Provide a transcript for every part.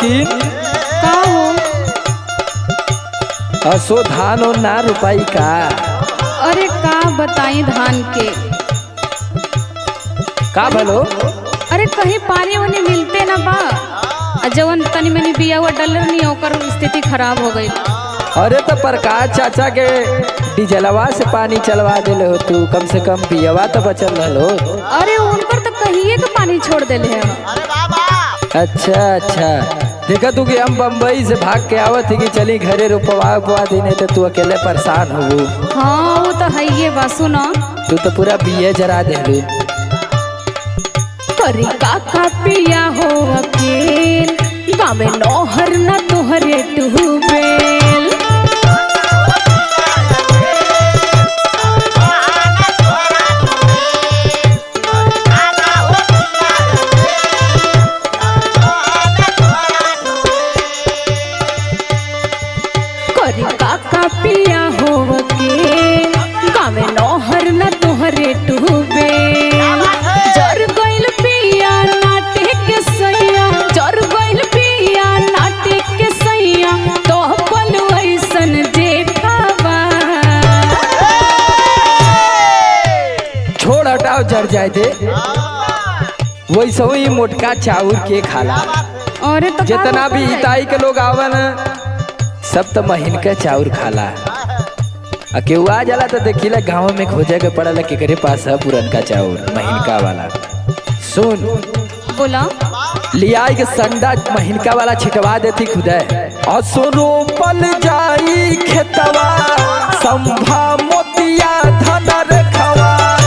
की का हो? असो धान और ना रुपाई का। अरे का बताई धान के। का भलो? अरे कहीं पानी वानी मिलते ना बा। जवन तनी मनी बिया हुआ डलर नहीं ओकर स्थिति खराब हो गई। अरे तो प्रकाश चाचा के डीजलवा से पानी चलवा दिले हो तू, कम से कम बियावा तो बचल रहो। अरे उनकर तो कहिए के पानी छोड़ देले है। अच्छा अच्छा, देखा तू कि हम बम्बई से भाग के आवत थी कि चली घरे रुपवा उपवा देने तो तू अकेले परेशान हो। हाँ वो तो है ये बा। सुनो तू तो पूरा बिये जरा दे। करी का पिया हो अकेल, गावे नौहर न तोहरे टूबेल। करी का पिया हो अकेल, गावे नौहर न तोहरे टूबेल। जर गइल पिया नाटे के सैया, जर गइल पिया नाटे के सैया, तो पल ऐसन जेठावा। छोड़ हटाओ, जर जाए दे। वैसे ही मोटका चाउर के खाला। और तो जितना भी इताई के लोग आवन सब तो महीन का चाउर खाला। केहू आ जाला तो देखिला गाँव में खोजे के पड़ला केकरे पास है पुरनका चाउर महीनका वाला। सुन बोला लिया के संडा महीनका वाला छिटवा देती खुदे। असुरो पल जाई खेतवा, संभा मोतिया धन रखवा।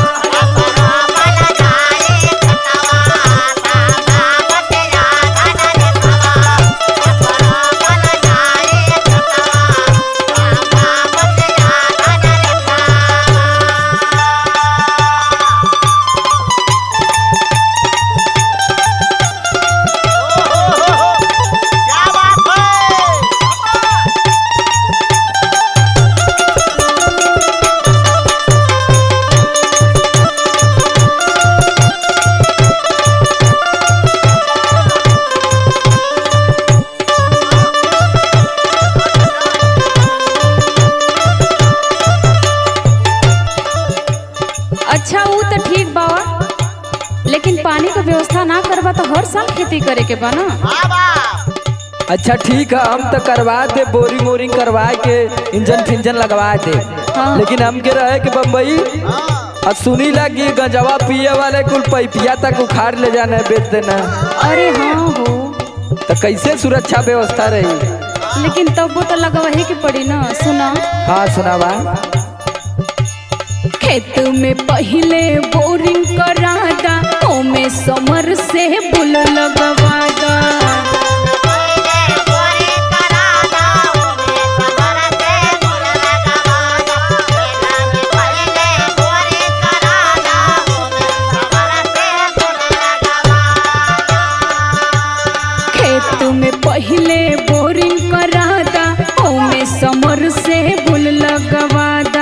अच्छा वो तो ठीक बाबा, लेकिन पानी का व्यवस्था ना करबा तो हर साल खेती करे के बा ना। अच्छा ठीक है, हम तो करवा दे, बोरिंग वोरिंग करवा के इंजन फिंजन लगवा दे। हाँ। लेकिन हम के रहे कि बम्बई और सुनी लगी गंजवा पिए वाले कुल पैपिया तक उखाड़ ले जाना बेच देना। अरे हाँ हो, तो कैसे सुरक्षा व्यवस्था रही? लेकिन तब वो तो लगवा ही के पड़ी ना। सुना हाँ सुनावा। खेत में पहले बोरिंग करादा, ओमे समर से बुल लगवादा। खेत में पहले बोरिंग करादा, ओमे समर से बुल लगवादा।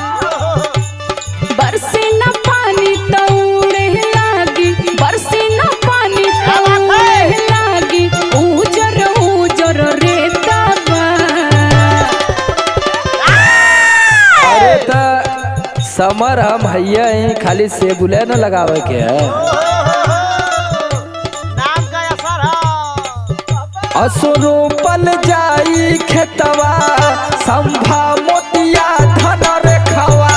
बरसे न पानी तो उड़े लागी, बरसे न पानी तो उड़े लागी, उजर उजर रेतावा। अरे तो समर हम हैया ही खाली से बुले न लगावे के है। असुरो पल जाई खेतवा, संभा मोतिया धन रखवा।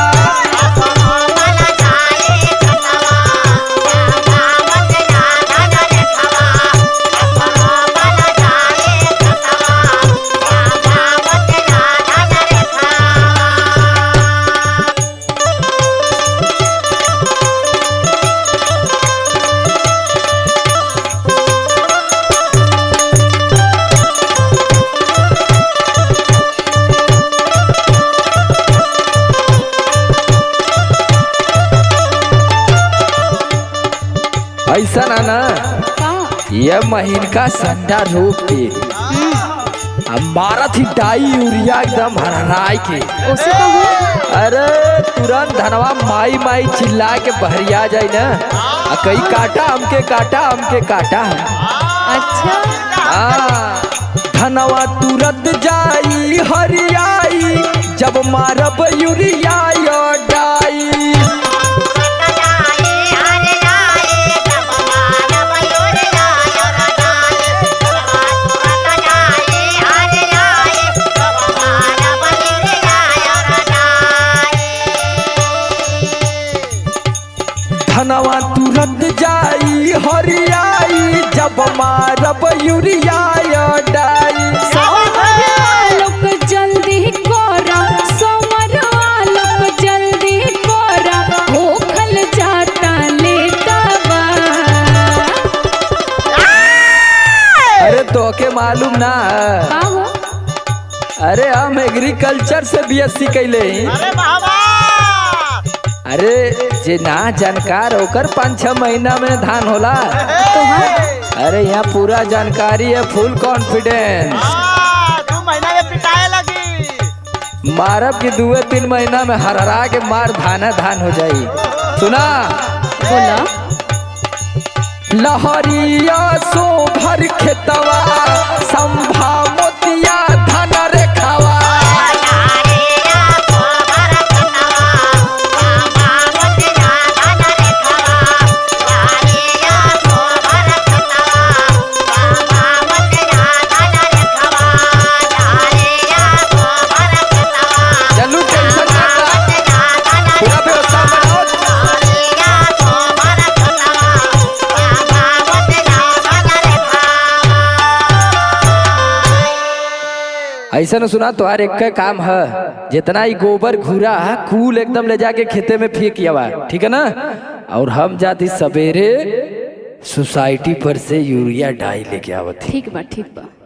ऐसा ना ना ये महीन का संडा रोप के हमारा थी डाई यूरिया एकदम हरराई के। उसे तो हो। अरे तुरंत धनवा माई माई चिल्ला के बहरिया जाए ना। कई काटा हमके काटा हमके काटा। अच्छा हाँ धनवा तुरंत जाई हरियाई जब मारब यूरिया डाई। धनवा तुरंत जाई हरियाई जब मारब यूरिया डाई। लोग जल्दी कोरा सोमर लोग जल्दी कोरा होखल जाता लेटवा। अरे तोके मालूम ना? का हो? अरे हम एग्रीकल्चर से बीएससी कैले। अरे जे ना जानकार होकर 5-6 महीना में धान होला। तो हाँ? अरे यहाँ पूरा जानकारी है, फुल कॉन्फिडेंस। 2 महीना में पिटाए लगी। मारब की 2-3 महीना में हरहरा के मार धान हो जाई। सुना बोला लहरिया सो भर खेतवा संभा मोतिया धन रेखावा। ऐसा न सुना तुम्हारे एक का काम है, जितना ही गोबर घूरा कूल एकदम ले जाके खेते में फेंक आवा, ठीक है ना? और हम जाती सवेरे सोसाइटी पर से यूरिया डाई लेके आवत। ठीक बा ठीक बा।